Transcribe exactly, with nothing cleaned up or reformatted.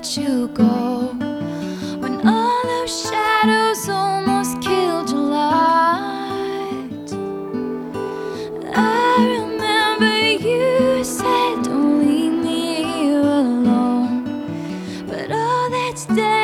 let you go. When all those shadows almost killed your light, I remember you said don't leave me here alone. But all that's dead